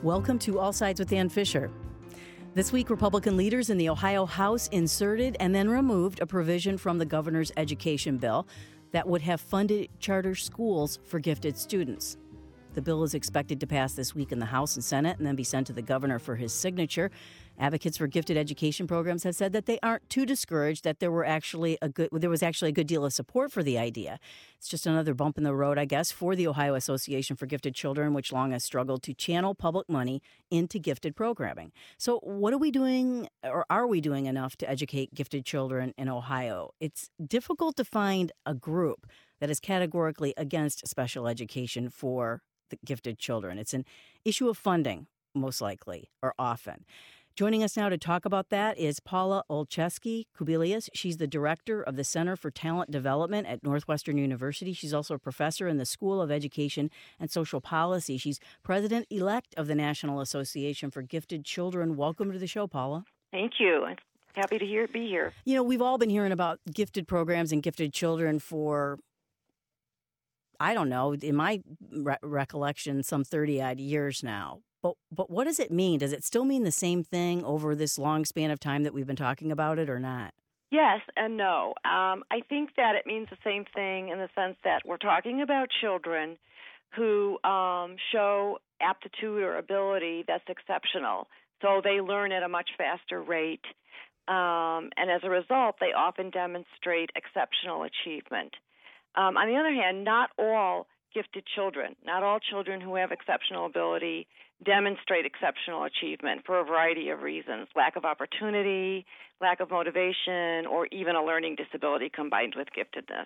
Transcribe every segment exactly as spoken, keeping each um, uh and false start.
Welcome to All Sides with Dan Fisher. This week, Republican leaders in the Ohio House inserted and then removed a provision from the governor's education bill that would have funded charter schools for gifted students. The bill is expected to pass this week in the House and Senate and then be sent to the governor for his signature. Advocates for gifted education programs have said that they aren't too discouraged, that there were actually a good there was actually a good deal of support for the idea. It's just another bump in the road, I guess, for the Ohio Association for Gifted Children, which long has struggled to channel public money into gifted programming. So what are we doing, or are we doing enough to educate gifted children in Ohio? It's difficult to find a group that is categorically against special education for the gifted children. It's an issue of funding, most likely, or often. Joining us now to talk about that is Paula Olszewski-Kubilius. She's the director of the Center for Talent Development at Northwestern University. She's also a professor in the School of Education and Social Policy. She's president-elect of the National Association for Gifted Children. Welcome to the show, Paula. Thank you. I'm happy to hear, be here. You know, we've all been hearing about gifted programs and gifted children for, I don't know, in my re- recollection, some thirty-odd years now. But but what does it mean? Does it still mean the same thing over this long span of time that we've been talking about it or not? Yes and no. Um, I think that it means the same thing in the sense that we're talking about children who um, show aptitude or ability that's exceptional. So they learn at a much faster rate. Um, and as a result, they often demonstrate exceptional achievement. Um, on the other hand, not all gifted children, not all children who have exceptional ability demonstrate exceptional achievement for a variety of reasons: lack of opportunity, lack of motivation, or even a learning disability combined with giftedness.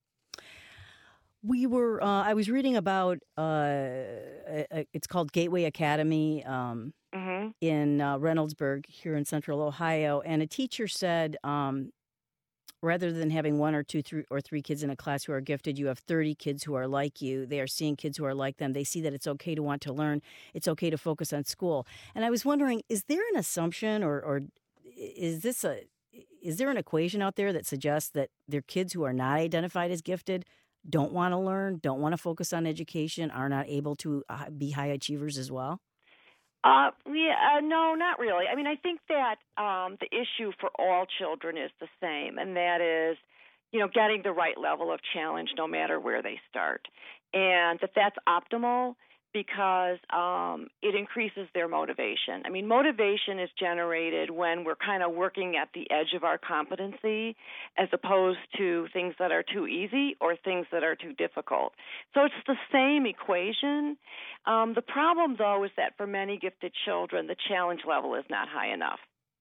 We were, uh, I was reading about, uh, it's called Gateway Academy um, mm-hmm. in uh, Reynoldsburg here in central Ohio, and a teacher said, um, rather than having one or two three or three kids in a class who are gifted, you have thirty kids who are like you. They are seeing kids who are like them. They see that it's okay to want to learn. It's okay to focus on school. And I was wondering, is there an assumption or, or is this a is there an equation out there that suggests that their kids who are not identified as gifted don't want to learn, don't want to focus on education, are not able to uh, be high achievers as well? Uh, yeah, uh, no, not really. I mean, I think that um, the issue for all children is the same, and that is, you know, getting the right level of challenge no matter where they start, and that that's optimal because um, it increases their motivation. I mean, motivation is generated when we're kind of working at the edge of our competency as opposed to things that are too easy or things that are too difficult. So it's the same equation. Um, the problem, though, is that for many gifted children, the challenge level is not high enough.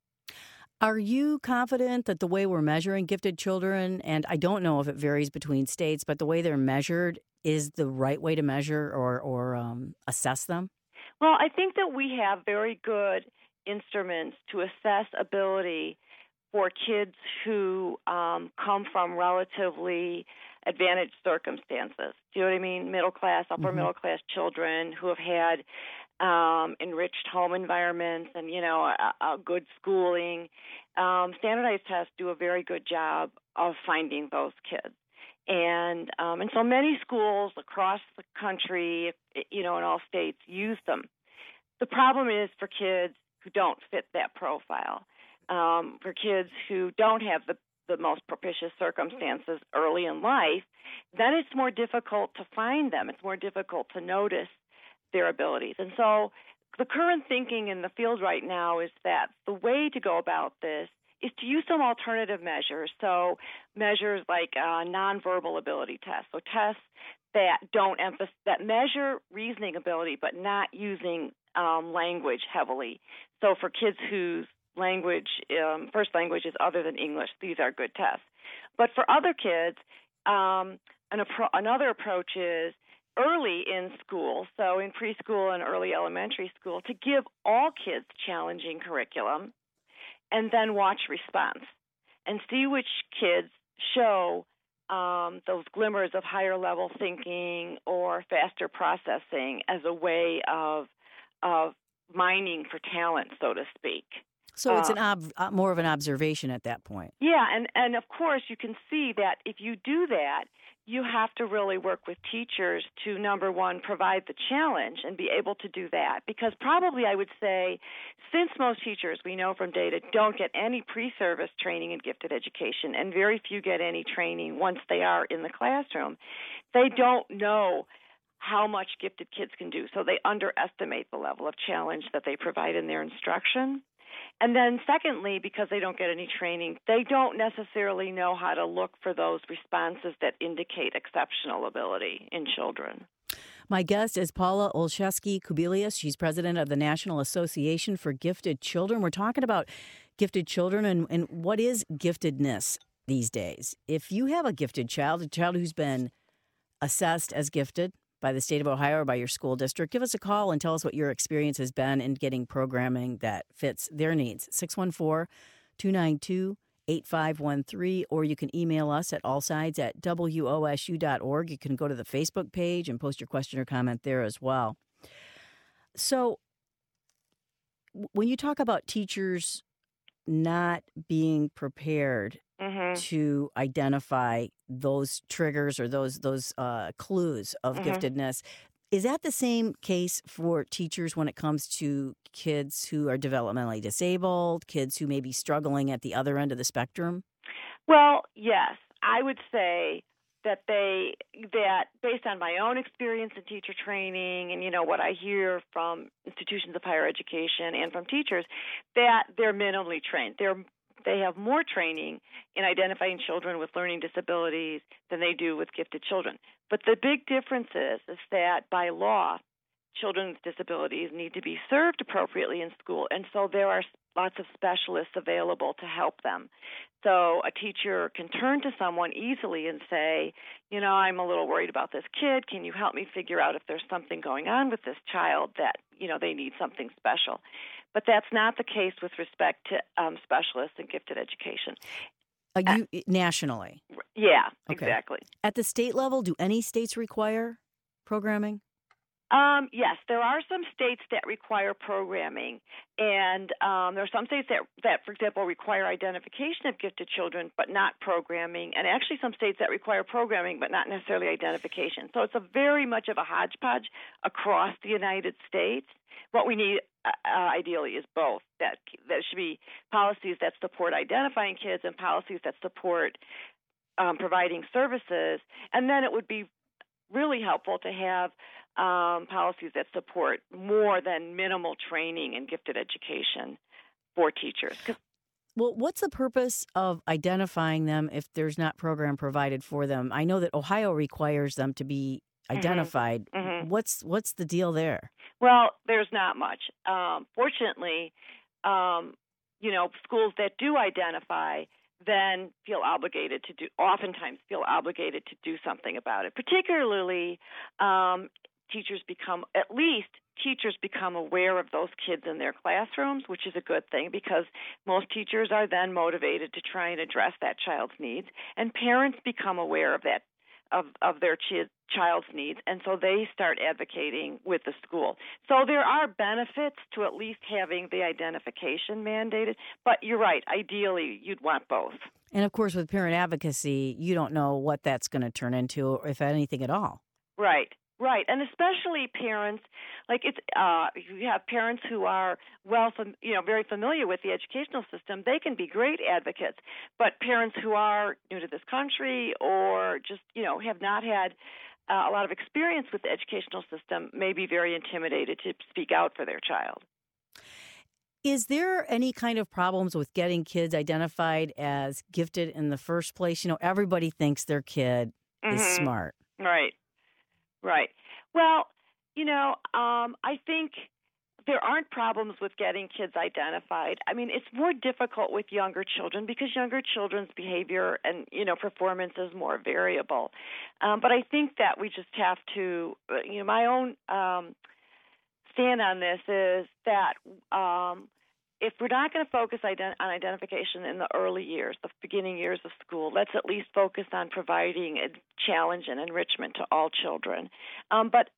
Are you confident that the way we're measuring gifted children, and I don't know if it varies between states, but the way they're measured is the right way to measure or, or um, assess them? Well, I think that we have very good instruments to assess ability for kids who um, come from relatively advantaged circumstances. Do you know what I mean? Middle class, upper mm-hmm. middle class children who have had um, enriched home environments and, you know, a, a good schooling. Um, standardized tests do a very good job of finding those kids. And um, and so many schools across the country, you know, in all states, use them. The problem is for kids who don't fit that profile, um, for kids who don't have the, the most propitious circumstances early in life, then it's more difficult to find them. It's more difficult to notice their abilities. And so the current thinking in the field right now is that the way to go about this is to use some alternative measures, so measures like uh, nonverbal ability tests, so tests that don't emphasize, that measure reasoning ability but not using um, language heavily. So for kids whose language, um, first language is other than English, these are good tests. But for other kids, um, an appro- another approach is early in school, so in preschool and early elementary school, to give all kids challenging curriculum, and then watch response and see which kids show um, those glimmers of higher level thinking or faster processing as a way of of mining for talent, so to speak. So it's an ob- uh, more of an observation at that point. Yeah, and, and of course you can see that if you do that, you have to really work with teachers to, number one, provide the challenge and be able to do that. Because probably I would say, since most teachers, we know from data, don't get any pre-service training in gifted education, and very few get any training once they are in the classroom, they don't know how much gifted kids can do. So they underestimate the level of challenge that they provide in their instruction. And then secondly, because they don't get any training, they don't necessarily know how to look for those responses that indicate exceptional ability in children. My guest is Paula Olszewski-Kubilius. She's president of the National Association for Gifted Children. We're talking about gifted children and, and what is giftedness these days. If you have a gifted child, a child who's been assessed as gifted by the state of Ohio or by your school district, give us a call and tell us what your experience has been in getting programming that fits their needs. six one four, two nine two, eight five one three, or you can email us at allsides at W O S U dot org. You can go to the Facebook page and post your question or comment there as well. So when you talk about teachers not being prepared mm-hmm. to identify those triggers or those those uh, clues of mm-hmm. giftedness, is that the same case for teachers when it comes to kids who are developmentally disabled, kids who may be struggling at the other end of the spectrum? Well, yes. I would say that they that based on my own experience in teacher training and, you know, what I hear from institutions of higher education and from teachers, that they're minimally trained. They're They have more training in identifying children with learning disabilities than they do with gifted children. But the big difference is, is that by law, children with disabilities need to be served appropriately in school, and so there are lots of specialists available to help them. So a teacher can turn to someone easily and say, you know, I'm a little worried about this kid. Can you help me figure out if there's something going on with this child that, you know, they need something special? But that's not the case with respect to um, specialists in gifted education. Uh, you, uh, nationally? Yeah, okay. Exactly. At the state level, do any states require programming? Um, yes, there are some states that require programming, and um, there are some states that, that, for example, require identification of gifted children but not programming, and actually some states that require programming but not necessarily identification. So it's a very much of a hodgepodge across the United States. What we need, uh, ideally, is both. That there should be policies that support identifying kids and policies that support um, providing services, and then it would be really helpful to have um, policies that support more than minimal training in gifted education for teachers. Well, what's the purpose of identifying them if there's not program provided for them? I know that Ohio requires them to be identified. Mm-hmm. Mm-hmm. What's what's the deal there? Well, there's not much. Um, fortunately, um, you know, schools that do identify then feel obligated to do, oftentimes feel obligated to do something about it. Particularly, um, teachers become, at least teachers become aware of those kids in their classrooms, which is a good thing because most teachers are then motivated to try and address that child's needs, and parents become aware of that, of, of their ch- child's needs, and so they start advocating with the school. So there are benefits to at least having the identification mandated, but you're right, ideally you'd want both. And of course with parent advocacy, you don't know what that's going to turn into, if anything at all. Right. Right, and especially parents, like it's, uh, you have parents who are well, fam- you know, very familiar with the educational system. They can be great advocates, but parents who are new to this country or just, you know, have not had uh, a lot of experience with the educational system may be very intimidated to speak out for their child. Is there any kind of problems with getting kids identified as gifted in the first place? You know, everybody thinks their kid mm-hmm. is smart. Right. Right. Well, you know, um, I think there aren't problems with getting kids identified. I mean, it's more difficult with younger children because younger children's behavior and, you know, performance is more variable. Um, but I think that we just have to, you know, my own um, stand on this is that um, if we're not going to focus ident- on identification in the early years, the beginning years of school, let's at least focus on providing a challenge and enrichment to all children. Um, but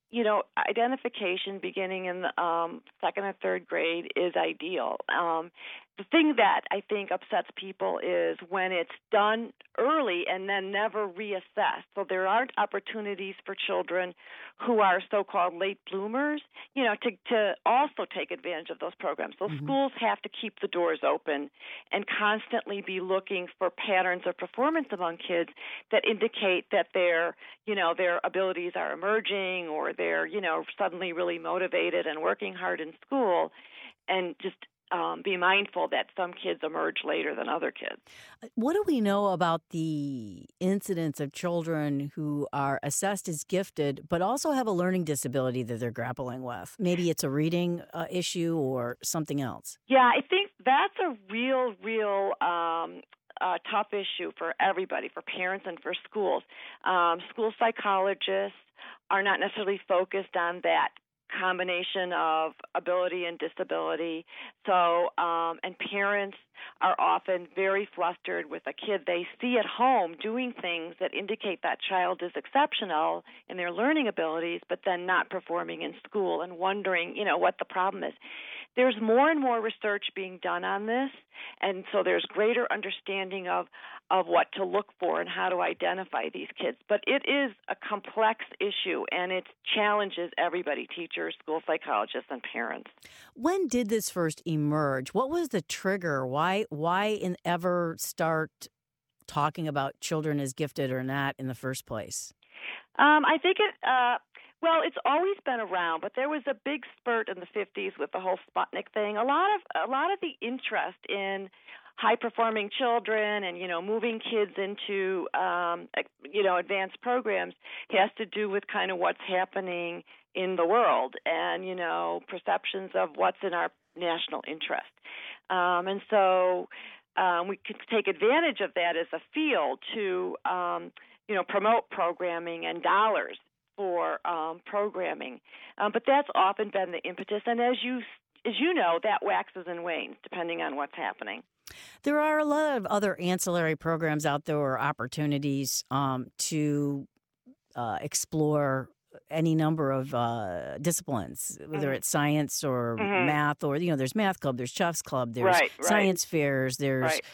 you know, identification beginning in the um, second or third grade is ideal. Um, the thing that I think upsets people is when it's done early and then never reassessed. So there aren't opportunities for children who are so-called late bloomers, you know, to, to also take advantage of those programs. So Mm-hmm. schools have to keep the doors open and constantly be looking for patterns of performance among kids that indicate that their, you know, their abilities are emerging, or they're, you know, suddenly really motivated and working hard in school, and just um, be mindful that some kids emerge later than other kids. What do we know about the incidence of children who are assessed as gifted but also have a learning disability that they're grappling with? Maybe it's a reading uh, issue or something else. Yeah, I think that's a real, real um, uh, tough issue for everybody, for parents and for schools. Um, school psychologists are not necessarily focused on that combination of ability and disability. So, um, and parents are often very flustered with a kid they see at home doing things that indicate that child is exceptional in their learning abilities, but then not performing in school, and wondering, you know, what the problem is. There's more and more research being done on this, and so there's greater understanding of, of what to look for and how to identify these kids. But it is a complex issue, and it challenges everybody, teachers, school psychologists, and parents. When did this first emerge? What was the trigger? Why, why in ever start talking about children as gifted or not in the first place? Um, I think it... Uh, Well, it's always been around, but there was a big spurt in the fifties with the whole Sputnik thing. A lot of a lot of the interest in high-performing children and, you know, moving kids into, um, you know, advanced programs has to do with kind of what's happening in the world and, you know, perceptions of what's in our national interest. Um, and so um, we could take advantage of that as a field to, um, you know, promote programming and dollars for um, programming, um, but that's often been the impetus. And as you as you know, that waxes and wanes depending on what's happening. There are a lot of other ancillary programs out there or opportunities um, to uh, explore any number of uh, disciplines, whether Mm-hmm. it's science or Mm-hmm. math, or, you know, there's math club, there's chef's club, there's Right, right. science fairs, there's Right.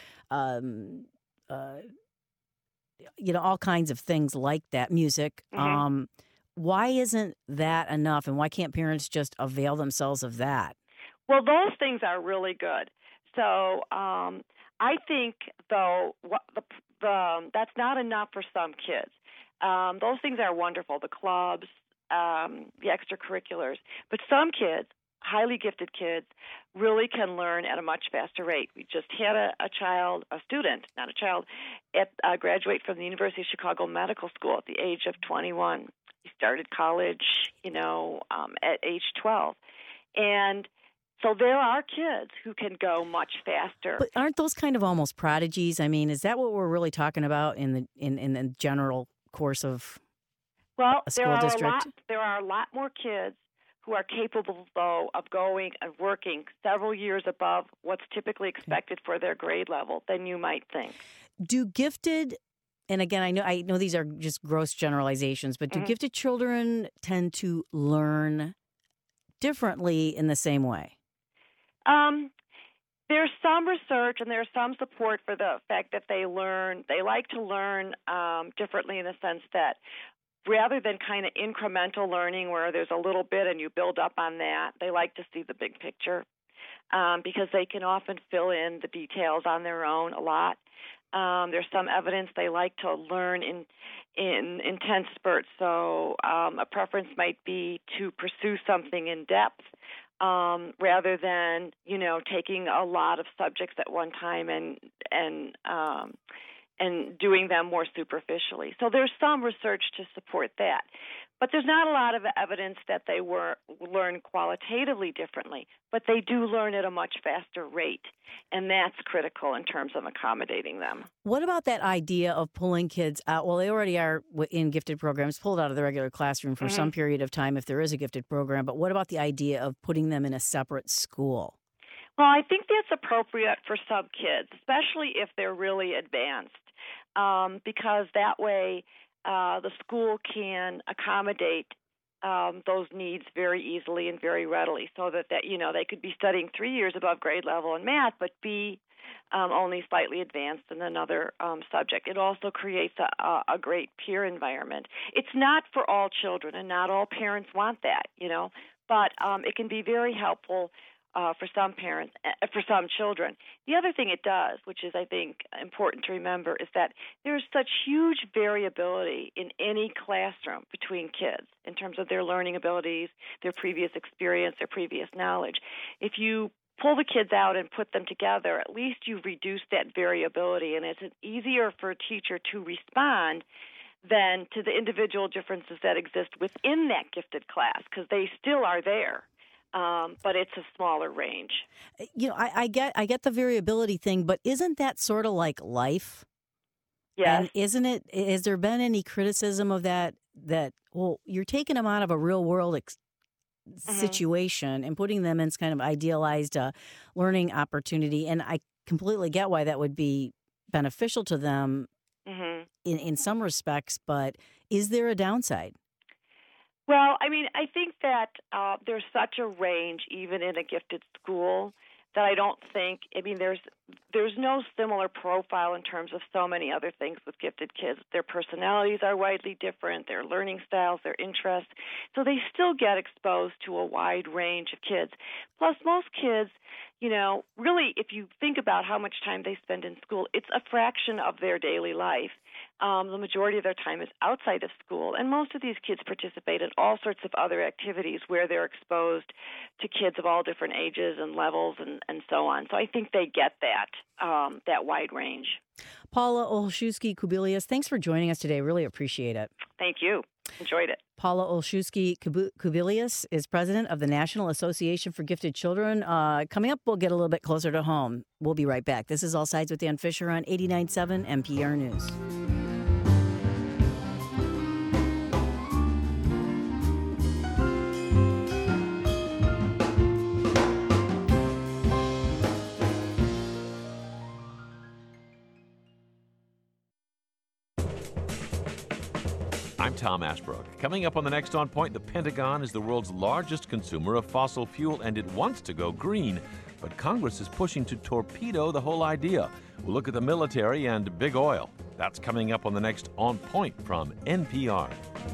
um, uh, you know, all kinds of things like that. Music. Mm-hmm. Um, why isn't that enough, and why can't parents just avail themselves of that? Well, those things are really good. So um, I think, though, what the, the that's not enough for some kids. Um, those things are wonderful, the clubs, um, the extracurriculars. But some kids, highly gifted kids, really can learn at a much faster rate. We just had a, a child, a student, not a child, at uh, graduate from the University of Chicago Medical School at the age of twenty-one. He started college, you know, um, at age twelve. And so there are kids who can go much faster. But aren't those kind of almost prodigies? I mean, is that what we're really talking about in the in, in the general course of well, a school there are district? a lot. There are a lot more kids who are capable, though, of going and working several years above what's typically expected for their grade level than you might think. Do gifted, and again, I know I know these are just gross generalizations, but do Mhm. gifted children tend to learn differently in the same way? Um, there's some research and there's some support for the fact that they learn, they like to learn um, differently in the sense that rather than kind of incremental learning where there's a little bit and you build up on that, they like to see the big picture um, because they can often fill in the details on their own a lot. Um, there's some evidence they like to learn in in intense spurts. So um, a preference might be to pursue something in depth um, rather than, you know, taking a lot of subjects at one time and and um, and doing them more superficially. So there's some research to support that. But there's not a lot of evidence that they were learn qualitatively differently, but they do learn at a much faster rate, and that's critical in terms of accommodating them. What about that idea of pulling kids out? Well, they already are in gifted programs, pulled out of the regular classroom for Mm-hmm. some period of time if there is a gifted program, but what about the idea of putting them in a separate school? Well, I think that's appropriate for some kids, especially if they're really advanced, um, because that way uh, the school can accommodate um, those needs very easily and very readily, so that, that you know they could be studying three years above grade level in math, but be um, only slightly advanced in another um, subject. It also creates a, a, a great peer environment. It's not for all children, and not all parents want that, you know, but um, it can be very helpful uh, for some parents, uh, for some children. The other thing it does, which is, I think, important to remember, is that there's such huge variability in any classroom between kids in terms of their learning abilities, their previous experience, their previous knowledge. If you pull the kids out and put them together, at least you've reduced that variability, and it's easier for a teacher to respond than to the individual differences that exist within that gifted class, because they still are there, um, but it's a smaller range. You know, I, I get I get the variability thing, but isn't that sort of like life? Yes. And isn't it? Has there been any criticism of that? That well, you're taking them out of a real world ex- Mm-hmm. situation and putting them in kind of idealized uh, learning opportunity, and I completely get why that would be beneficial to them Mm-hmm. in in some respects. But is there a downside? Well, I mean, I think that uh, there's such a range, even in a gifted school, that I don't think, I mean, there's there's no similar profile in terms of so many other things with gifted kids. Their personalities are widely different, their learning styles, their interests, so they still get exposed to a wide range of kids. Plus, most kids, you know, really, if you think about how much time they spend in school, it's a fraction of their daily life. Um, the majority of their time is outside of school, and most of these kids participate in all sorts of other activities where they're exposed to kids of all different ages and levels and, and so on. So I think they get that, um, that wide range. Paula Olszewski-Kubilius, thanks for joining us today. Really appreciate it. Thank you. Enjoyed it. Paula Olszewski-Kubilius is president of the National Association for Gifted Children. Uh, coming up, we'll get a little bit closer to home. We'll be right back. This is All Sides with Dan Fisher on eighty-nine point seven N P R News. I'm Tom Ashbrook. Coming up on the next On Point, the Pentagon is the world's largest consumer of fossil fuel, and it wants to go green. But Congress is pushing to torpedo the whole idea. We'll look at the military and big oil. That's coming up on the next On Point from N P R.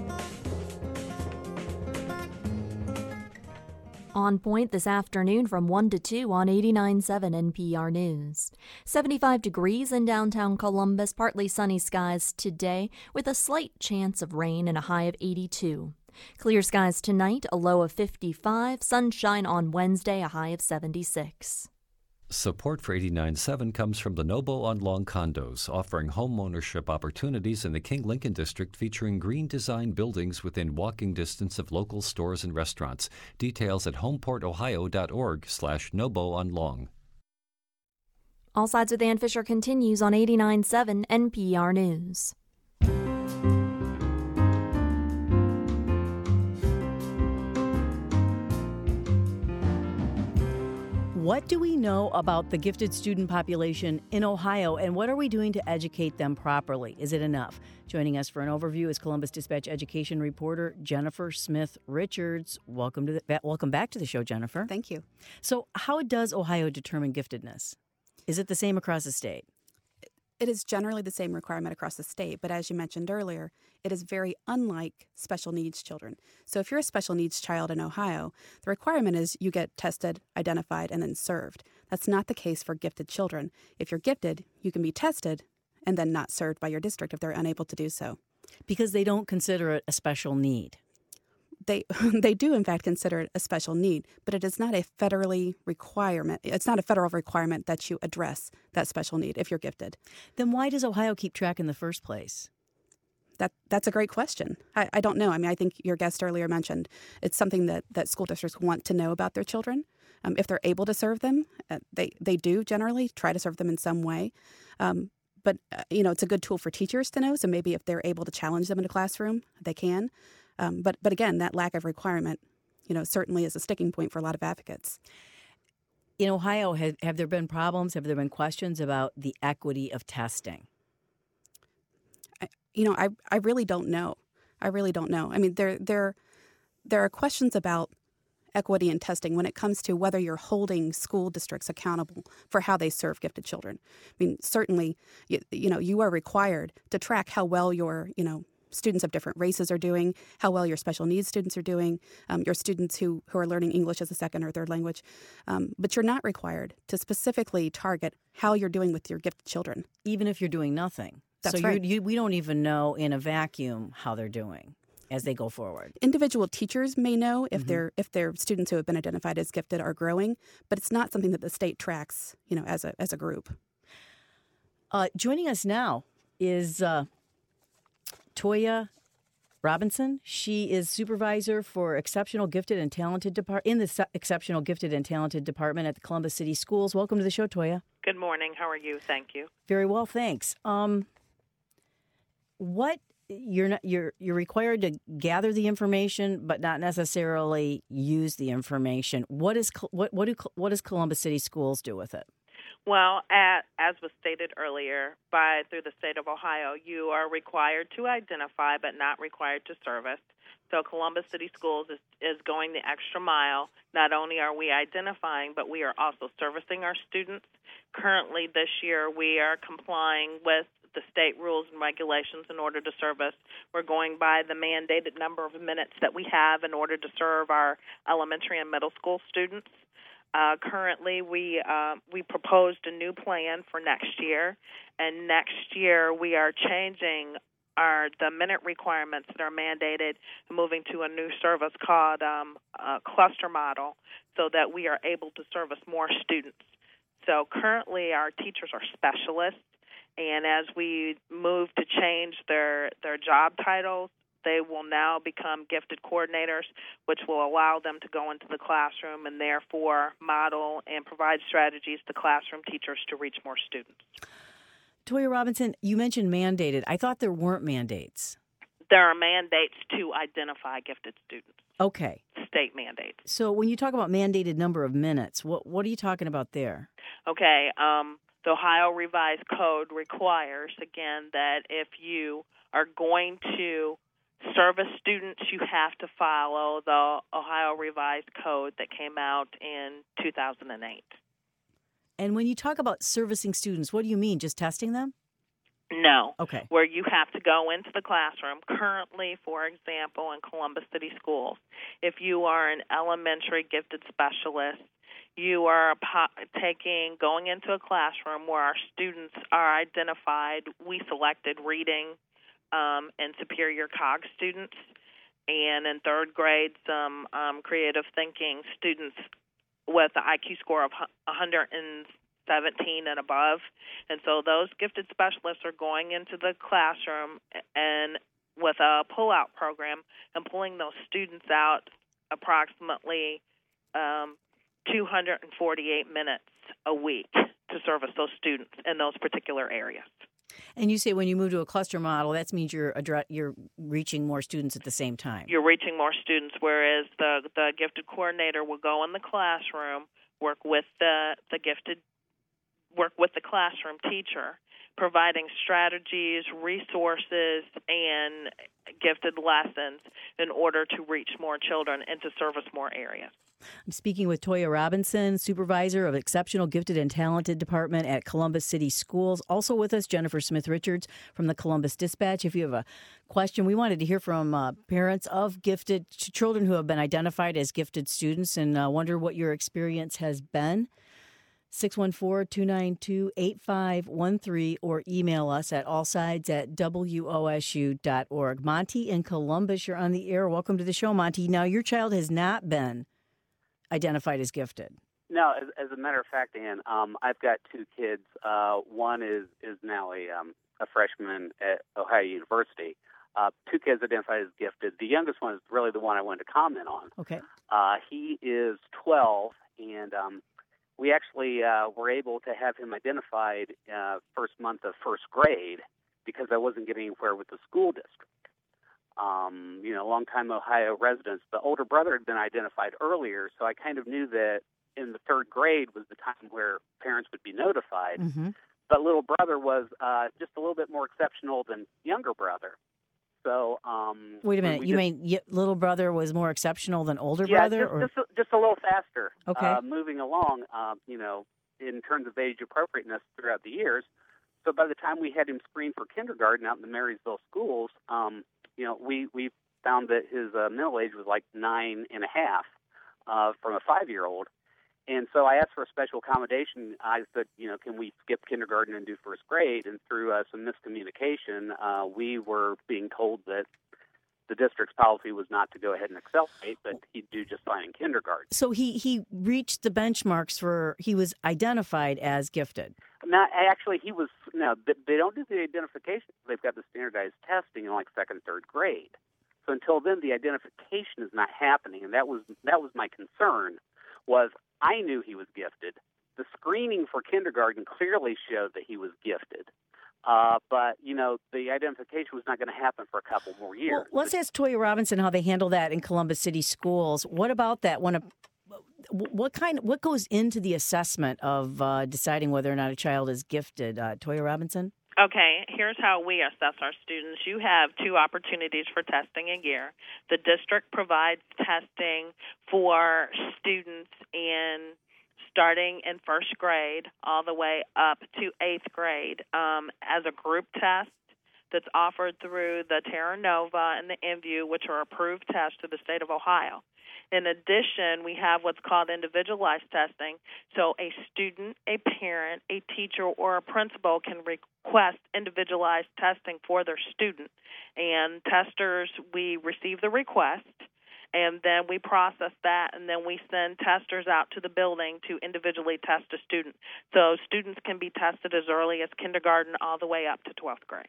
On Point this afternoon from one to two on eighty-nine point seven N P R News. seventy-five degrees in downtown Columbus, partly sunny skies today with a slight chance of rain and a high of eighty-two. Clear skies tonight, a low of fifty-five. Sunshine on Wednesday, a high of seventy-six. Support for eighty-nine point seven comes from the Nobo on Long condos, offering home ownership opportunities in the King Lincoln District featuring green design buildings within walking distance of local stores and restaurants. Details at homeportohio.org slash Nobo on Long. All Sides with Dan Fisher continues on eighty-nine point seven N P R News. What do we know about the gifted student population in Ohio, and what are we doing to educate them properly? Is it enough? Joining us for an overview is Columbus Dispatch education reporter Jennifer Smith Richards. Welcome to the, welcome back to the show, Jennifer. Thank you. So, how does Ohio determine giftedness? Is it the same across the state? It is generally the same requirement across the state, but as you mentioned earlier, it is very unlike special needs children. So if you're a special needs child in Ohio, the requirement is you get tested, identified, and then served. That's not the case for gifted children. If you're gifted, you can be tested and then not served by your district if they're unable to do so. Because they don't consider it a special need. They they do, in fact, consider it a special need, but it is not a federally requirement. It's not a federal requirement that you address that special need if you're gifted. Then why does Ohio keep track in the first place? That That's a great question. I, I don't know. I mean, I think your guest earlier mentioned it's something that, that school districts want to know about their children. Um, if they're able to serve them, uh, they, they do generally try to serve them in some way. Um, but, uh, you know, it's a good tool for teachers to know, so maybe if they're able to challenge them in a classroom, they can. Um, but but again, that lack of requirement, you know, certainly is a sticking point for a lot of advocates. In Ohio, have, have there been problems? Have there been questions about the equity of testing? I, you know, I I really don't know. I really don't know. I mean, there there there are questions about equity in testing when it comes to whether you're holding school districts accountable for how they serve gifted children. I mean, certainly, you, you know, you are required to track how well your, you know, students of different races are doing, how well your special needs students are doing, um, your students who, who are learning English as a second or third language. Um, but you're not required to specifically target how you're doing with your gifted children. Even if you're doing nothing. That's so right. you, we don't even know in a vacuum how they're doing as they go forward. Individual teachers may know if Mm-hmm. their if their students who have been identified as gifted are growing, but it's not something that the state tracks, you know, as a as a group. Uh, joining us now is uh, Toya Robinson. She is supervisor for exceptional gifted and talented depart in the Se- exceptional gifted and talented department at the Columbus City Schools. Welcome to the show, Toya. Good morning. How are you? Thank you. Very well, thanks. Um, what you're not you're you're required to gather the information, but not necessarily use the information. What is Col- what what do Col- what does Columbus City Schools do with it? Well, at, as was stated earlier, by through the state of Ohio, you are required to identify, but not required to service. So Columbus City Schools is, is going the extra mile. Not only are we identifying, but we are also servicing our students. Currently, this year, we are complying with the state rules and regulations in order to service. We're going by the mandated number of minutes that we have in order to serve our elementary and middle school students. Uh, currently, we uh, we proposed a new plan for next year, and next year we are changing our the minute requirements that are mandated, moving to a new service called um, a cluster model, so that we are able to service more students. So currently, our teachers are specialists, and as we move to change their their job titles, they will now become gifted coordinators, which will allow them to go into the classroom and therefore model and provide strategies to classroom teachers to reach more students. Toya Robinson, you mentioned mandated. I thought there weren't mandates. There are mandates to identify gifted students. Okay. State mandates. So when you talk about mandated number of minutes, what what are you talking about there? Okay. Um, the Ohio Revised Code requires, again, that if you are going to service students, you have to follow the Ohio Revised Code that came out in two thousand eight. And when you talk about servicing students, what do you mean? Just testing them? No. Okay. Where you have to go into the classroom. Currently, for example, in Columbus City Schools, if you are an elementary gifted specialist, you are taking, going into a classroom where our students are identified. We selected reading um, and superior C O G students, and in third grade, some um, creative thinking students with an I Q score of one hundred seventeen and above. And so those gifted specialists are going into the classroom and with a pull-out program and pulling those students out approximately um, two hundred forty-eight minutes a week to service those students in those particular areas. And you say when you move to a cluster model, that means you're addre- you're reaching more students at the same time. You're reaching more students, whereas the the gifted coordinator will go in the classroom, work with the the gifted, work with the classroom teacher, providing strategies, resources, and gifted lessons in order to reach more children and to service more areas. I'm speaking with Toya Robinson, supervisor of Exceptional Gifted and Talented Department at Columbus City Schools. Also with us, Jennifer Smith-Richards from the Columbus Dispatch. If you have a question, we wanted to hear from uh, parents of gifted ch- children who have been identified as gifted students and uh, wonder what your experience has been. six one four, two nine two, eight five one three or email us at allsides at W O S U dot org. Monty in Columbus, you're on the air. Welcome to the show, Monty. Now, your child has not been identified as gifted. No, as, as a matter of fact, Ann, um, I've got two kids. Uh, one is, is now a, um, a freshman at Ohio University. Uh, two kids identified as gifted. The youngest one is really the one I wanted to comment on. Okay. Uh, he is twelve, and um, we actually uh, were able to have him identified uh, first month of first grade because I wasn't getting anywhere with the school district. Um, you know, longtime Ohio residents. The older brother had been identified earlier, so I kind of knew that in the third grade was the time where parents would be notified. Mm-hmm. But little brother was uh, just a little bit more exceptional than younger brother. So, um, wait a minute. You just, mean y- little brother was more exceptional than older yeah, brother? just, or? just, a, just a little faster. Okay. Uh, moving along, um, you know, in terms of age appropriateness throughout the years. So by the time we had him screened for kindergarten out in the Marysville schools, um, you know, we, we found that his uh, middle age was like nine and a half uh, from a five-year-old. And so I asked for a special accommodation. I said, you know, can we skip kindergarten and do first grade? And through uh, some miscommunication, uh, we were being told that the district's policy was not to go ahead and accelerate, but he'd do just fine in kindergarten. So he, he reached the benchmarks for, he was identified as gifted. Now, actually, he was, no, they don't do the identification. They've got the standardized testing in like second, third grade. So until then, the identification is not happening. And that was, that was my concern, was I knew he was gifted. The screening for kindergarten clearly showed that he was gifted. Uh, but, you know, the identification was not going to happen for a couple more years. Well, let's ask Toya Robinson how they handle that in Columbus City Schools. What about that? When a, what kind, what goes into the assessment of uh, deciding whether or not a child is gifted? Uh, Toya Robinson? Okay, here's how we assess our students. You have two opportunities for testing a year. The district provides testing for students in starting in first grade all the way up to eighth grade um, as a group test that's offered through the Terra Nova and the InView, which are approved tests to the state of Ohio. In addition, we have what's called individualized testing. So a student, a parent, a teacher, or a principal can request individualized testing for their student. And testers, we receive the request, and then we process that, and then we send testers out to the building to individually test a student. So students can be tested as early as kindergarten all the way up to twelfth grade.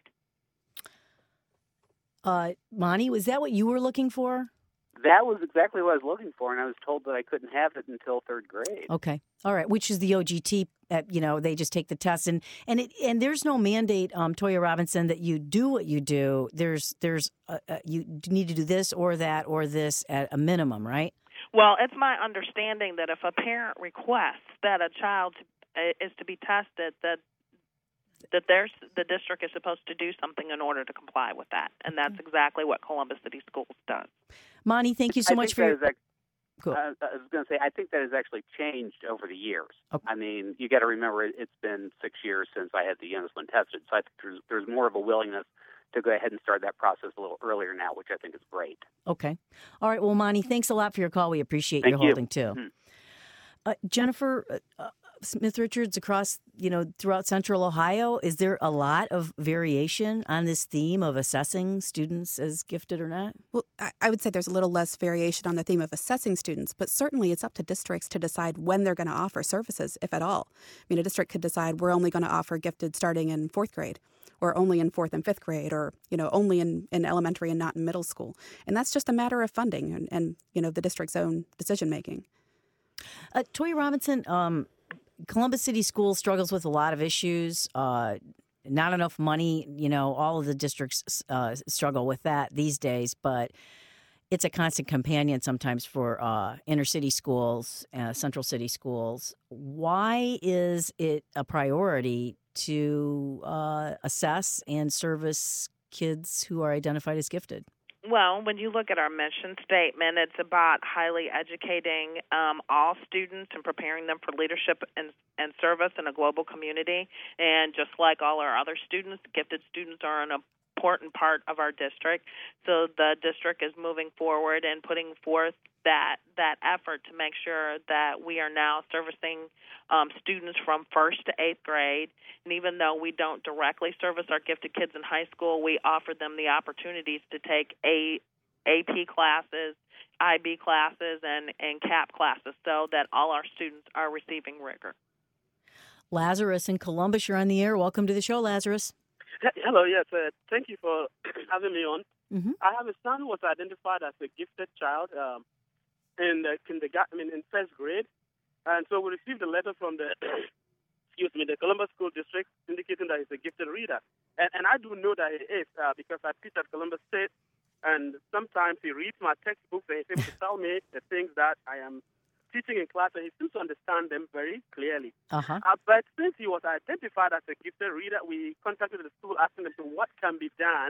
Uh, Monty, was that what you were looking for? That was exactly what I was looking for, and I was told that I couldn't have it until third grade. Okay. All right. Which is the O G T, uh, you know, they just take the test. And and it, and there's no mandate, um, Toya Robinson, that you do what you do. There's, there's uh, uh, you need to do this or that or this at a minimum, right? Well, it's my understanding that if a parent requests that a child is to be tested, that that there's the district is supposed to do something in order to comply with that, and that's exactly what Columbus City Schools does. Monty, thank you so I much for your... your... Act- cool. uh, I was going to say, I think that has actually changed over the years. Okay. I mean, you got to remember, it, it's been six years since I had the youngest one tested, so I think there's, there's more of a willingness to go ahead and start that process a little earlier now, which I think is great. Okay. All right. Well, Monty, thanks a lot for your call. We appreciate Thank your you. holding, too. Mm-hmm. Uh, Jennifer, uh, Smith Richards, across, you know, throughout central Ohio, is there a lot of variation on this theme of assessing students as gifted or not? Well, I, I would say there's a little less variation on the theme of assessing students, but certainly it's up to districts to decide when they're going to offer services, if at all. I mean, a district could decide we're only going to offer gifted starting in fourth grade, or only in fourth and fifth grade, or, you know, only in, in elementary and not in middle school. And that's just a matter of funding and, and you know, the district's own decision making. Uh, Toya Robinson, um, Columbus City Schools struggles with a lot of issues, uh, not enough money. You know, all of the districts uh, struggle with that these days, but it's a constant companion sometimes for uh, inner city schools, uh, central city schools. Why is it a priority to uh, assess and service kids who are identified as gifted? Well, when you look at our mission statement, it's about highly educating um, all students and preparing them for leadership and, and service in a global community. And just like all our other students, gifted students are an important part of our district. So the district is moving forward and putting forth that that effort to make sure that we are now servicing um, students from first to eighth grade. And even though we don't directly service our gifted kids in high school, we offer them the opportunities to take a A P classes, I B classes, and, and C A P classes so that all our students are receiving rigor. Lazarus in Columbus, you're on the air. Welcome to the show, Lazarus. Hello, yes. Uh, thank you for having me on. Mm-hmm. I have a son who was identified as a gifted child um, in the kindergarten, I mean, in first grade. And so we received a letter from the, excuse me, the Columbus School District indicating that he's a gifted reader. And, and I do know that he is uh, because I teach at Columbus State, and sometimes he reads my textbooks and he's able to tell me the things that I am teaching in class, and he seems to understand them very clearly. Uh-huh. Uh, but since he was identified as a gifted reader, we contacted the school asking them what can be done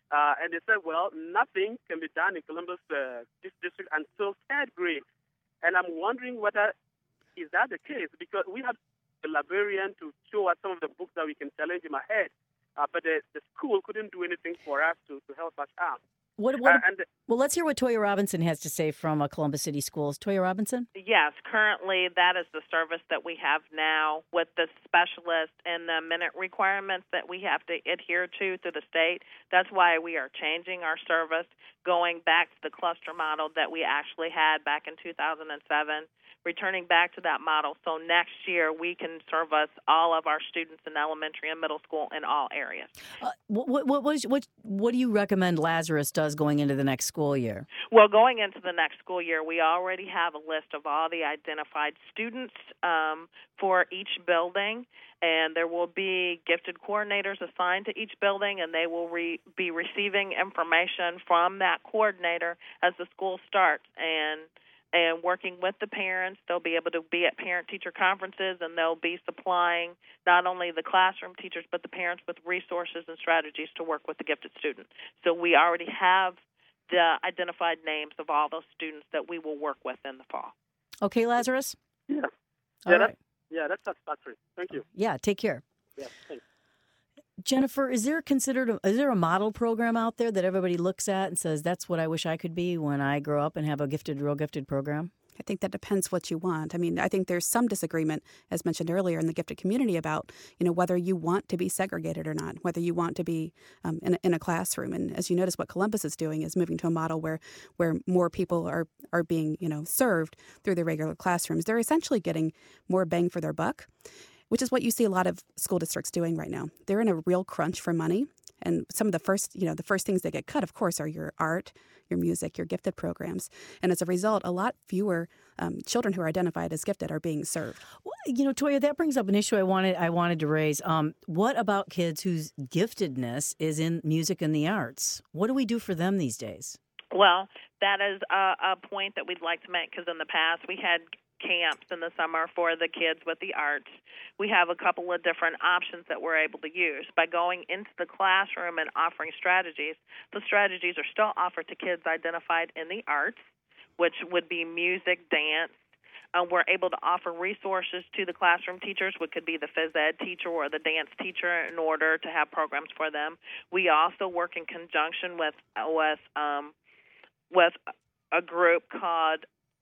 Uh, and they said, well, nothing can be done in Columbus uh, this district until third grade. And I'm wondering whether is that the case, because we have a librarian to show us some of the books that we can challenge him ahead, uh, but the, the school couldn't do anything for us to, to help us out. What, what, uh, and the, well, let's hear what Toya Robinson has to say from uh, Columbus City Schools. Toya Robinson? Yes, currently that is the service that we have now with the specialist and the minute requirements that we have to adhere to through the state. That's why we are changing our service, going back to the cluster model that we actually had back in two thousand seven, returning back to that model. So next year we can service all of our students in elementary and middle school in all areas. Uh, what, what, what, what, what do you recommend Lazarus does going into the next school year? Well, going into the next school year, we already have a list of all the identified students um, for each building, and there will be gifted coordinators assigned to each building, and they will re- be receiving information from that coordinator as the school starts. And and working with the parents, they'll be able to be at parent-teacher conferences, and they'll be supplying not only the classroom teachers but the parents with resources and strategies to work with the gifted student. So we already have the identified names of all those students that we will work with in the fall. Okay, Lazarus? Yeah. All yeah, right. that, yeah, that's satisfactory. Thank you. Yeah, take care. Yeah, thanks. Jennifer, is there considered a, is there a model program out there that everybody looks at and says, that's what I wish I could be when I grow up and have a gifted, real gifted program? I think that depends what you want. I mean, I think there's some disagreement, as mentioned earlier, in the gifted community about, you know, whether you want to be segregated or not, whether you want to be um, in, a, in a classroom. And as you notice, what Columbus is doing is moving to a model where where more people are, are being, you know, served through the regular classrooms. They're essentially getting more bang for their buck, which is what you see a lot of school districts doing right now. They're in a real crunch for money. And some of the first, you know, the first things that get cut, of course, are your art, your music, your gifted programs. And as a result, a lot fewer um, children who are identified as gifted are being served. Well, you know, Toya, that brings up an issue I wanted I wanted to raise. Um, what about kids whose giftedness is in music and the arts? What do we do for them these days? Well, that is a, a point that we'd like to make, because in the past we had camps in the summer for the kids with the arts. We have a couple of different options that we're able to use. By going into the classroom and offering strategies, the strategies are still offered to kids identified in the arts, which would be music, dance. Uh, we're able to offer resources to the classroom teachers, which could be the phys ed teacher or the dance teacher, in order to have programs for them. We also work in conjunction with with um, with a group called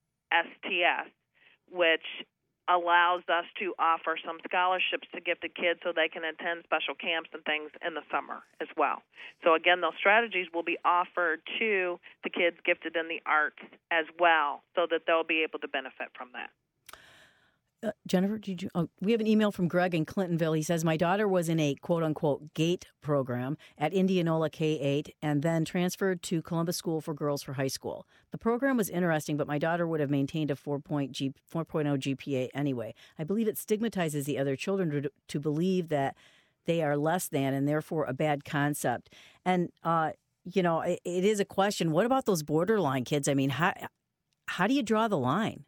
S T S, which allows us to offer some scholarships to gifted kids so they can attend special camps and things in the summer as well. So again, those strategies will be offered to the kids gifted in the arts as well, so that they'll be able to benefit from that. Uh, Jennifer, did you? Oh, we have an email from Greg in Clintonville. He says, my daughter was in a quote-unquote GATE program at Indianola K eight and then transferred to Columbus School for Girls for high school. The program was interesting, but my daughter would have maintained a four point oh G P A anyway. I believe it stigmatizes the other children to, to believe that they are less than and therefore a bad concept. And, uh, you know, it, it is a question. What about those borderline kids? I mean, how, how do you draw the line?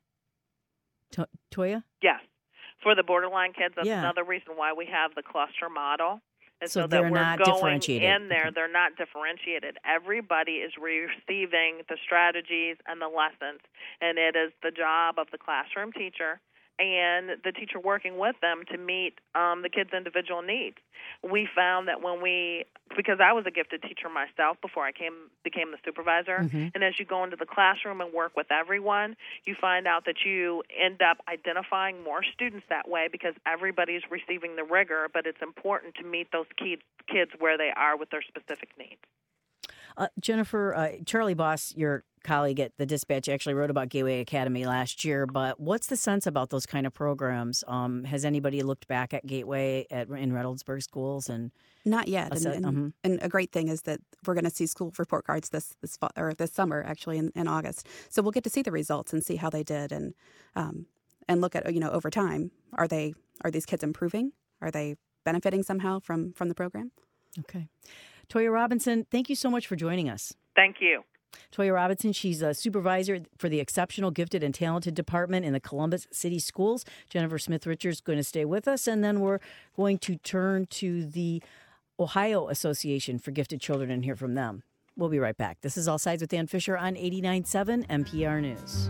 To- Toya? Yes. For the borderline kids, that's yeah. another reason why we have the cluster model. And so, so they're that we're not going differentiated. in there, they're not differentiated. Everybody is receiving the strategies and the lessons, and it is the job of the classroom teacher and the teacher working with them to meet um, the kids' individual needs. We found that when we, because I was a gifted teacher myself before I came became the supervisor, mm-hmm. and as you go into the classroom and work with everyone, you find out that you end up identifying more students that way because everybody's receiving the rigor, but it's important to meet those key, kids where they are with their specific needs. Uh, Jennifer, uh, Charlie Boss, your colleague at the Dispatch, actually wrote about Gateway Academy last year, but what's the sense about those kind of programs? Um, has anybody looked back at Gateway at, in Reynoldsburg schools? And Not yet. And, set, and, uh-huh. and a great thing is that we're going to see school report cards this this fall, or this summer, actually, in, in August. So we'll get to see the results and see how they did, and um, and look at, you know, over time, are they are these kids improving? Are they benefiting somehow from from the program? Okay. Toya Robinson, thank you so much for joining us. Thank you. Toya Robinson, she's a supervisor for the Exceptional Gifted and Talented Department in the Columbus City Schools. Jennifer Smith-Richards is going to stay with us, and then we're going to turn to the Ohio Association for Gifted Children and hear from them. We'll be right back. This is All Sides with Dan Fisher on eighty-nine point seven N P R News.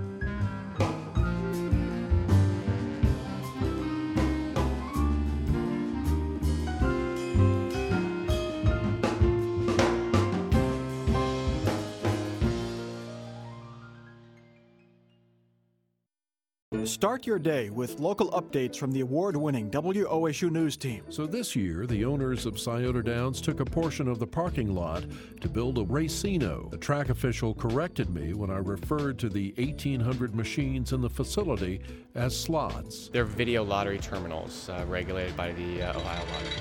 Start your day with local updates from the award-winning W O S U News team. So this year, the owners of Scioto Downs took a portion of the parking lot to build a racino. A track official corrected me when I referred to the eighteen hundred machines in the facility as slots. They're video lottery terminals uh, regulated by the uh, Ohio Lottery.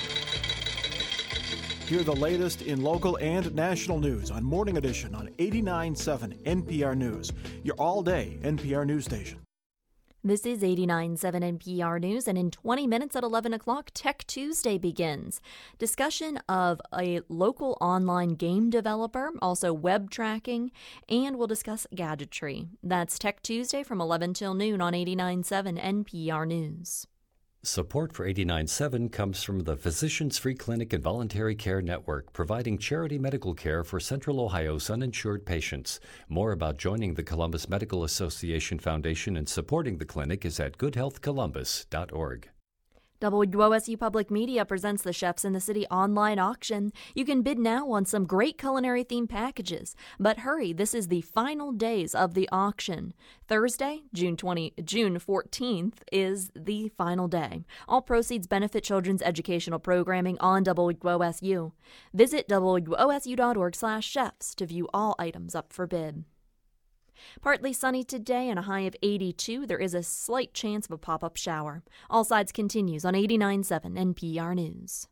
Hear the latest in local and national news on Morning Edition on eighty-nine point seven N P R News, your all-day N P R news station. This is eighty-nine point seven N P R News, and in twenty minutes at eleven o'clock, Tech Tuesday begins. Discussion of a local online game developer, also web tracking, and we'll discuss gadgetry. That's Tech Tuesday from eleven till noon on eighty-nine point seven N P R News. Support for eighty-nine point seven comes from the Physicians Free Clinic and Voluntary Care Network, providing charity medical care for Central Ohio's uninsured patients. More about joining the Columbus Medical Association Foundation and supporting the clinic is at good health columbus dot org. W O S U Public Media presents the Chefs in the City online auction. You can bid now on some great culinary-themed packages. But hurry, this is the final days of the auction. Thursday, June twentieth, June fourteenth, is the final day. All proceeds benefit children's educational programming on W O S U. Visit W O S U dot org slash chefs to view all items up for bid. Partly sunny today and a high of eighty-two. There is a slight chance of a pop-up shower. All Sides continues on eighty-nine point seven N P R News.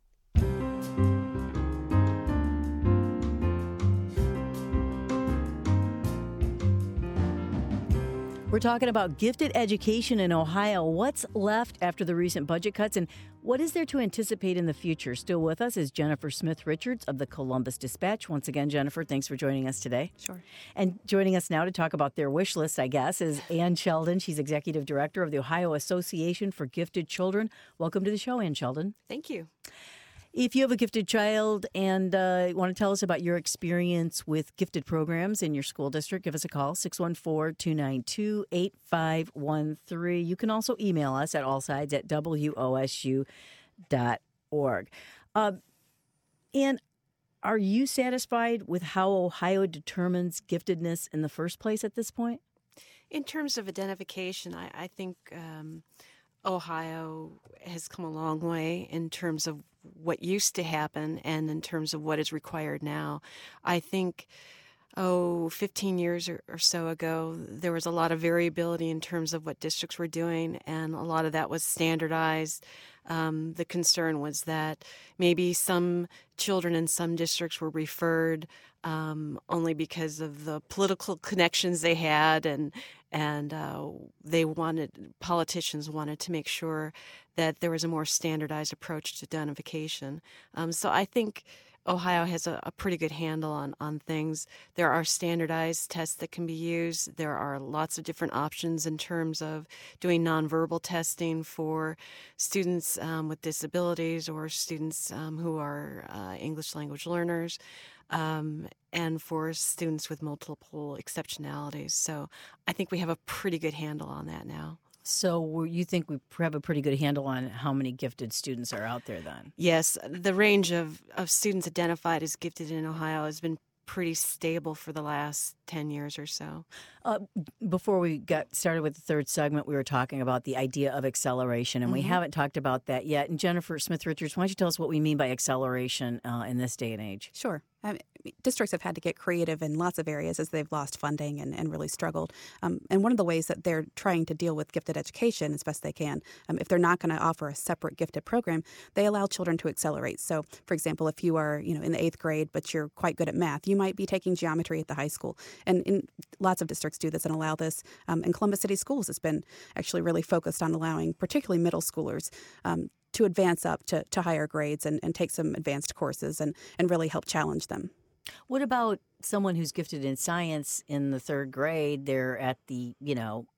We're talking about gifted education in Ohio. What's left after the recent budget cuts, and what is there to anticipate in the future? Still with us is Jennifer Smith-Richards of the Columbus Dispatch. Once again, Jennifer, thanks for joining us today. Sure. And joining us now to talk about their wish list, I guess, is Ann Sheldon. She's Executive Director of the Ohio Association for Gifted Children. Welcome to the show, Ann Sheldon. Thank you. If you have a gifted child and uh, want to tell us about your experience with gifted programs in your school district, give us a call, six one four, two nine two, eight five one three. You can also email us at allsides at W O S U dot org. Uh, and are you satisfied with how Ohio determines giftedness in the first place at this point? In terms of identification, I, I think um, Ohio has come a long way in terms of what used to happen and in terms of what is required now. I think, oh, fifteen years or, or so ago, there was a lot of variability in terms of what districts were doing, and a lot of that was standardized. Um, the concern was that maybe some children in some districts were referred um, only because of the political connections they had, and and uh, they wanted politicians wanted to make sure that there was a more standardized approach to identification. Um, so I think Ohio has a, a pretty good handle on, on things. There are standardized tests that can be used. There are lots of different options in terms of doing nonverbal testing for students um, with disabilities or students um, who are uh, English language learners, um, and for students with multiple exceptionalities. So I think we have a pretty good handle on that now. So you think we have a pretty good handle on how many gifted students are out there then? Yes. The range of, of students identified as gifted in Ohio has been pretty stable for the last ten years or so. Uh, before we got started with the third segment, we were talking about the idea of acceleration, and mm-hmm. we haven't talked about that yet. And Jennifer Smith-Richards, why don't you tell us what we mean by acceleration uh, in this day and age? Sure. I mean, districts have had to get creative in lots of areas as they've lost funding and, and really struggled. Um, and one of the ways that they're trying to deal with gifted education as best they can, um, if they're not going to offer a separate gifted program, they allow children to accelerate. So, for example, if you are you know in the eighth grade but you're quite good at math, you might be taking geometry at the high school. And in, lots of districts do this and allow this. Um, and Columbus City Schools has been actually really focused on allowing particularly middle schoolers um, to advance up to, to higher grades and, and take some advanced courses and, and really help challenge them. What about someone who's gifted in science in the third grade? They're at the, you know,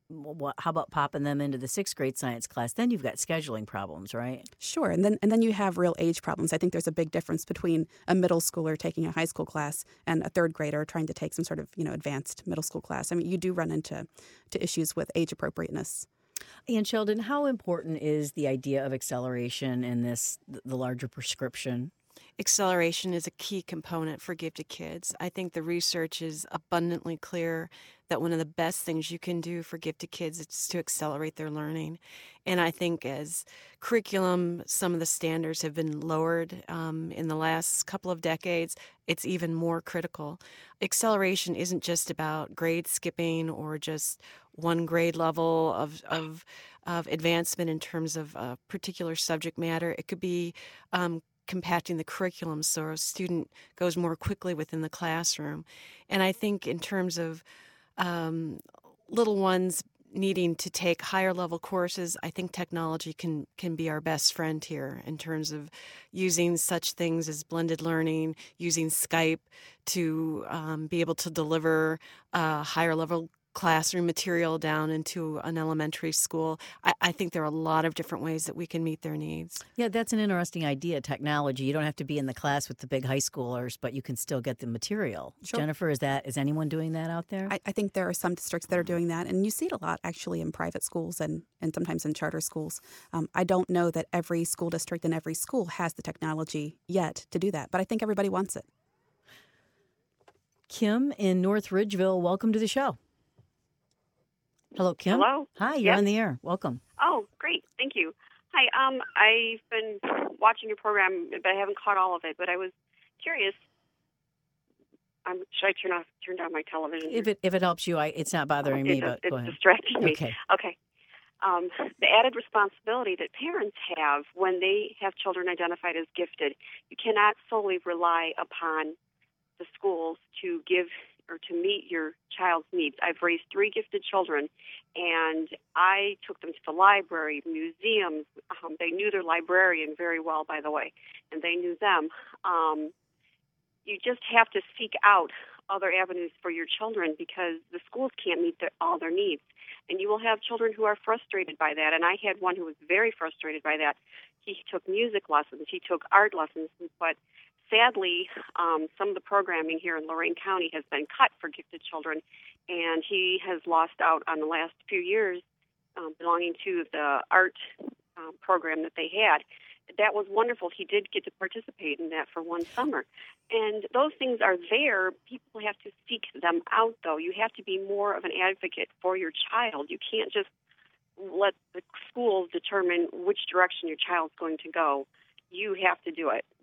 what, how about popping them into the sixth grade science class? Then you've got scheduling problems, right? Sure, and then and then you have real age problems. I think there's a big difference between a middle schooler taking a high school class and a third grader trying to take some sort of, you know, advanced middle school class. I mean, you do run into to issues with age appropriateness. And Sheldon, how important is the idea of acceleration in this, the larger prescription? Acceleration is a key component for gifted kids. I think the research is abundantly clear that one of the best things you can do for gifted kids is to accelerate their learning. And I think as curriculum, some of the standards have been lowered um, in the last couple of decades, it's even more critical. Acceleration isn't just about grade skipping or just one grade level of, of, of advancement in terms of a particular subject matter. It could be um, compacting the curriculum so a student goes more quickly within the classroom. And I think in terms of um, little ones needing to take higher level courses, I think technology can, can be our best friend here in terms of using such things as blended learning, using Skype to um, be able to deliver uh, higher level classroom material down into an elementary school. I, I think there are a lot of different ways that we can meet their needs. Yeah, that's an interesting idea, technology. You don't have to be in the class with the big high schoolers, but you can still get the material. Sure. Jennifer, is that is anyone doing that out there? I, I think there are some districts that are doing that, and you see it a lot actually in private schools and, and sometimes in charter schools. Um, I don't know that every school district and every school has the technology yet to do that, but I think everybody wants it. Kim in North Ridgeville, welcome to the show. Hello, Kim. Hello. Hi, you're Yep. on the air. Welcome. Oh, great. Thank you. Hi. Um, I've been watching your program, but I haven't caught all of it. But I was curious. Um, should I turn off, turn down my television? If it if it helps you, I it's not bothering me, It- but it's go ahead. distracting me. Okay. Okay. Um, the added responsibility that parents have when they have children identified as gifted, you cannot solely rely upon the schools to give or to meet your child's needs. I've raised three gifted children, and I took them to the library, museums. Um, they knew their librarian very well, by the way, and they knew them. Um, you just have to seek out other avenues for your children because the schools can't meet their, all their needs. And you will have children who are frustrated by that. And I had one who was very frustrated by that. He took music lessons. He took art lessons, but sadly, um, some of the programming here in Lorain County has been cut for gifted children, and he has lost out on the last few years um, belonging to the art um, program that they had. That was wonderful. He did get to participate in that for one summer. And those things are there. People have to seek them out, though. You have to be more of an advocate for your child. You can't just let the schools determine which direction your child's going to go. You have to do it.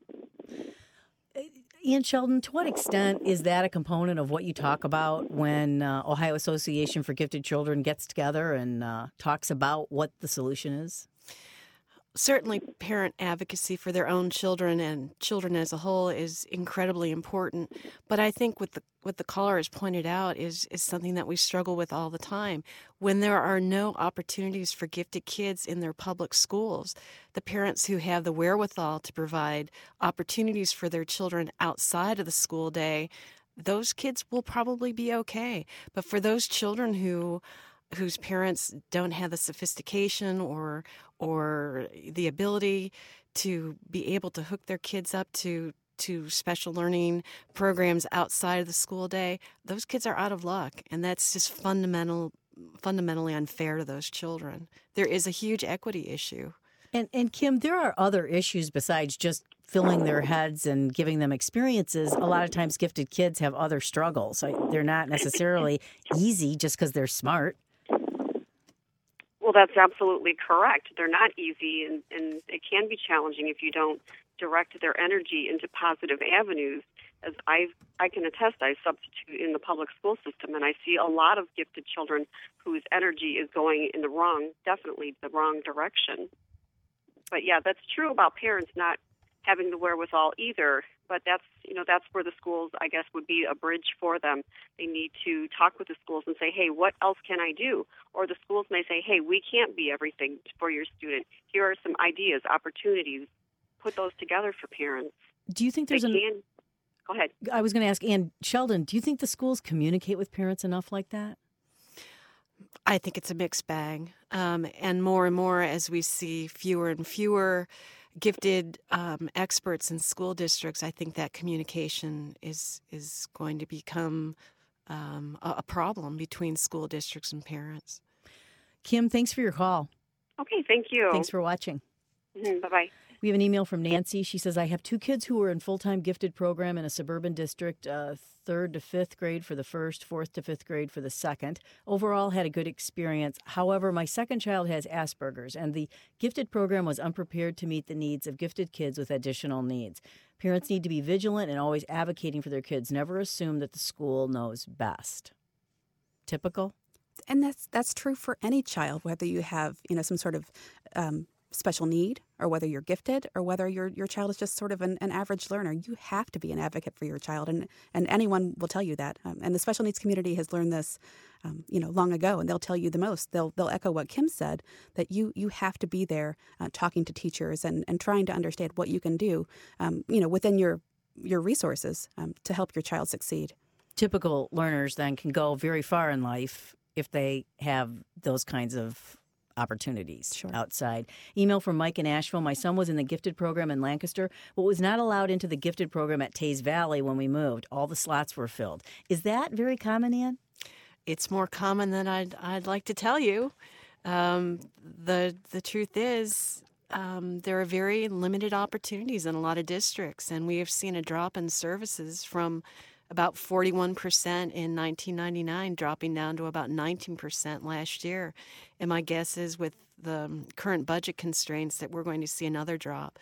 Ian Sheldon, to what extent is that a component of what you talk about when uh, Ohio Association for Gifted Children gets together and uh, talks about what the solution is? Certainly, parent advocacy for their own children and children as a whole is incredibly important. But I think what the what the caller has pointed out is is something that we struggle with all the time. When there are no opportunities for gifted kids in their public schools, the parents who have the wherewithal to provide opportunities for their children outside of the school day, those kids will probably be okay. But for those children who whose parents don't have the sophistication or or the ability to be able to hook their kids up to to special learning programs outside of the school day, those kids are out of luck, and that's just fundamental fundamentally unfair to those children. There is a huge equity issue. And and Kim, there are other issues besides just filling their heads and giving them experiences. A lot of times gifted kids have other struggles. They're not necessarily easy just because they're smart. Well, that's absolutely correct. They're not easy, and, and it can be challenging if you don't direct their energy into positive avenues. As I I can attest, I substitute in the public school system, and I see a lot of gifted children whose energy is going in the wrong, definitely the wrong direction. But yeah, that's true about parents not having the wherewithal either. But that's, you know, that's where the schools, I guess, would be a bridge for them. They need to talk with the schools and say, hey, what else can I do? Or the schools may say, hey, we can't be everything for your student. Here are some ideas, opportunities. Put those together for parents. Do you think there's they an... can... Go ahead. I was going to ask, Ann Sheldon, do you think the schools communicate with parents enough like that? I think it's a mixed bag. Um, and more and more as we see fewer and fewer gifted um, experts in school districts, I think that communication is is going to become um, a, a problem between school districts and parents. Kim, thanks for your call. Okay, thank you. Thanks for watching. Mm-hmm, bye-bye. We have an email from Nancy. She says, I have two kids who are in full-time gifted program in a suburban district, uh, third to fifth grade for the first, fourth to fifth grade for the second. Overall, had a good experience. However, my second child has Asperger's, and the gifted program was unprepared to meet the needs of gifted kids with additional needs. Parents need to be vigilant and always advocating for their kids. Never assume that the school knows best. Typical? And that's that's true for any child, whether you have, you know, some sort of um, special need, or whether you're gifted, or whether your your child is just sort of an, an average learner. You have to be an advocate for your child, and and anyone will tell you that. Um, and the special needs community has learned this, um, you know, long ago, and they'll tell you the most. They'll they'll echo what Kim said, that you you have to be there, uh, talking to teachers and and trying to understand what you can do, um, you know, within your your resources um, to help your child succeed. Typical learners then can go very far in life if they have those kinds of opportunities sure. outside. Email from Mike in Asheville. My son was in the gifted program in Lancaster, but was not allowed into the gifted program at Tays Valley when we moved. All the slots were filled. Is that very common, Ann? It's more common than I'd I'd like to tell you. Um, the the truth is, um, there are very limited opportunities in a lot of districts, and we have seen a drop in services from about forty-one percent in nineteen ninety-nine, dropping down to about nineteen percent last year. And my guess is with the current budget constraints that we're going to see another drop.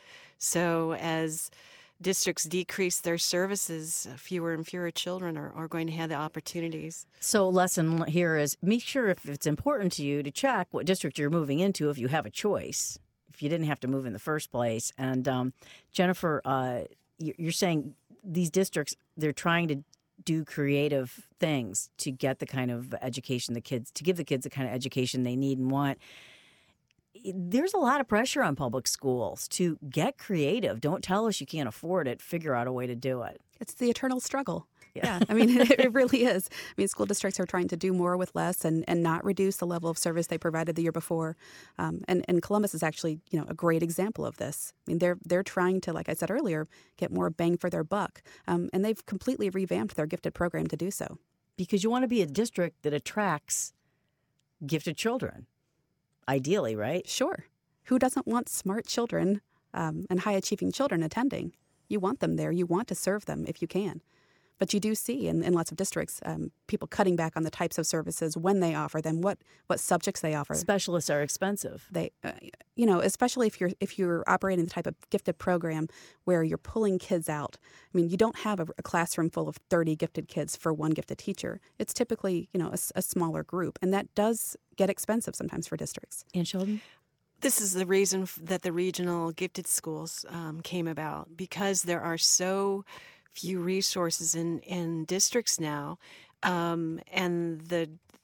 So as districts decrease their services, fewer and fewer children are, are going to have the opportunities. So lesson here is make sure if it's important to you to check what district you're moving into if you have a choice, if you didn't have to move in the first place. And um, Jennifer, uh, you're saying these districts, they're trying to do creative things to get the kind of education the kids, to give the kids the kind of education they need and want. There's a lot of pressure on public schools to get creative. Don't tell us you can't afford it. Figure out a way to do it. It's the eternal struggle. Yeah, I mean, it, it really is. I mean, school districts are trying to do more with less and, and not reduce the level of service they provided the year before. Um, and, and Columbus is actually, you know, a great example of this. I mean, they're they're trying to, like I said earlier, get more bang for their buck. Um, and they've completely revamped their gifted program to do so. Because you want to be a district that attracts gifted children, ideally, right? Sure. Who doesn't want smart children um, and high-achieving children attending? You want them there. You want to serve them if you can. But you do see in, in lots of districts um, people cutting back on the types of services when they offer them, what what subjects they offer. Specialists are expensive. They, uh, you know, especially if you're if you're operating the type of gifted program where you're pulling kids out. I mean, you don't have a, a classroom full of thirty gifted kids for one gifted teacher. It's typically, you know, a, a smaller group, and that does get expensive sometimes for districts. Ann Sheldon? This is the reason that the regional gifted schools um, came about, because there are so few resources in, in districts now, um, and the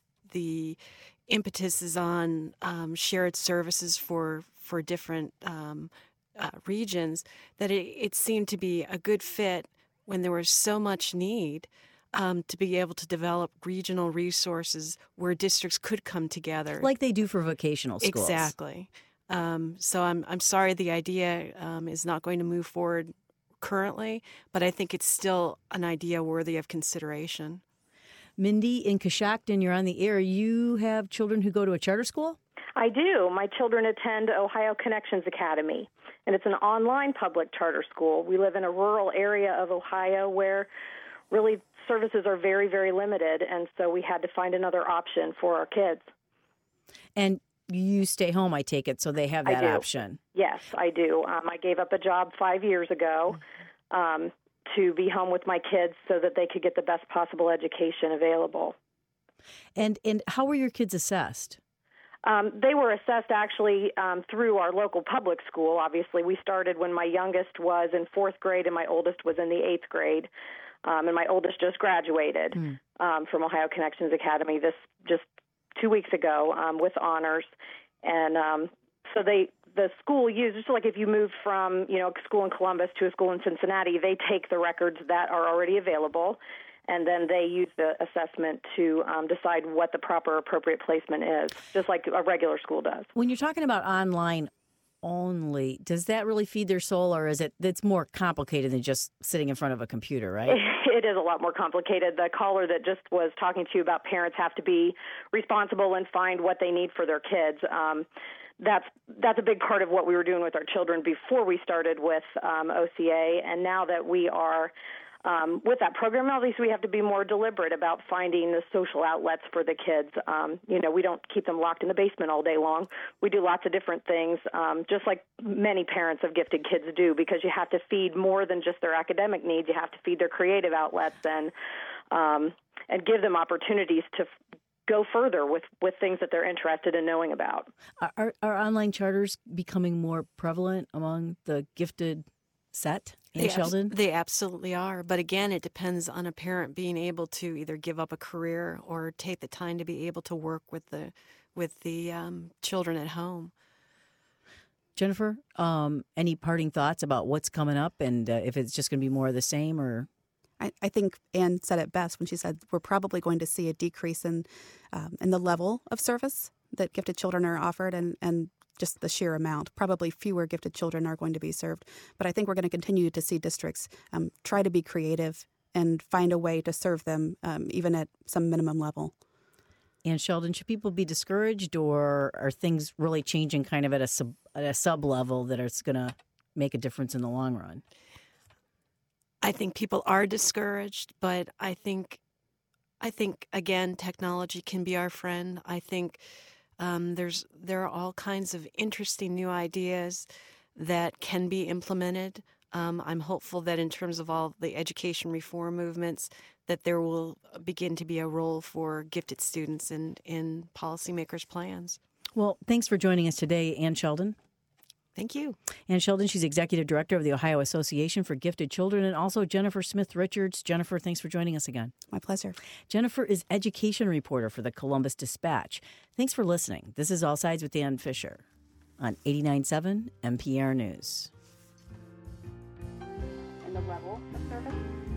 the impetus is on um, shared services for for different um, uh, regions, that it, it seemed to be a good fit when there was so much need um, to be able to develop regional resources where districts could come together, like they do for vocational schools. Exactly. Um, so I'm I'm sorry the idea um, is not going to move forward currently, but I think it's still an idea worthy of consideration. Mindy in Coshocton, you're on the air. You have children who go to a charter school? I do. My children attend Ohio Connections Academy, and it's an online public charter school. We live in a rural area of Ohio where really services are very, very limited, and so we had to find another option for our kids. And you stay home, I take it, so they have that I do. option. Yes, I do. Um, I gave up a job five years ago um, to be home with my kids so that they could get the best possible education available. And and how were your kids assessed? Um, they were assessed actually um, through our local public school. Obviously, we started when my youngest was in fourth grade and my oldest was in the eighth grade. Um, and my oldest just graduated mm. um, from Ohio Connections Academy this just two weeks ago um, with honors. And um, so they the school uses, just like if you moved from, you know, a school in Columbus to a school in Cincinnati, they take the records that are already available, and then they use the assessment to um, decide what the proper appropriate placement is, just like a regular school does. When you're talking about online only, does that really feed their soul, or is it it's more complicated than just sitting in front of a computer, right? It is a lot more complicated. The caller that just was talking to you about parents have to be responsible and find what they need for their kids. Um, that's that's a big part of what we were doing with our children before we started with um, O C A, and now that we are Um, with that program, obviously, we have to be more deliberate about finding the social outlets for the kids. Um, you know, we don't keep them locked in the basement all day long. We do lots of different things, um, just like many parents of gifted kids do, because you have to feed more than just their academic needs. You have to feed their creative outlets and um, and give them opportunities to f- go further with, with things that they're interested in knowing about. Are, are online charters becoming more prevalent among the gifted set? They, Sheldon? Abs- they absolutely are. But again, it depends on a parent being able to either give up a career or take the time to be able to work with the with the um, children at home. Jennifer, um, any parting thoughts about what's coming up and uh, if it's just going to be more of the same? Or I, I think Anne said it best when she said we're probably going to see a decrease in um, in the level of service that gifted children are offered, and, and just the sheer amount. Probably fewer gifted children are going to be served. But I think we're going to continue to see districts um, try to be creative and find a way to serve them, um, even at some minimum level. And Sheldon, should people be discouraged, or are things really changing kind of at a sub, at a sub level that it's going to make a difference in the long run? I think people are discouraged, but I think, I think again, technology can be our friend. I think Um, there's there are all kinds of interesting new ideas that can be implemented. Um, I'm hopeful that in terms of all the education reform movements, that there will begin to be a role for gifted students in, in policymakers' plans. Well, thanks for joining us today, Anne Sheldon. Thank you. Anne Sheldon, she's Executive Director of the Ohio Association for Gifted Children, and also Jennifer Smith-Richards. Jennifer, thanks for joining us again. My pleasure. Jennifer is education reporter for the Columbus Dispatch. Thanks for listening. This is All Sides with Ann Fisher on eighty-nine point seven N P R News. And the level of service?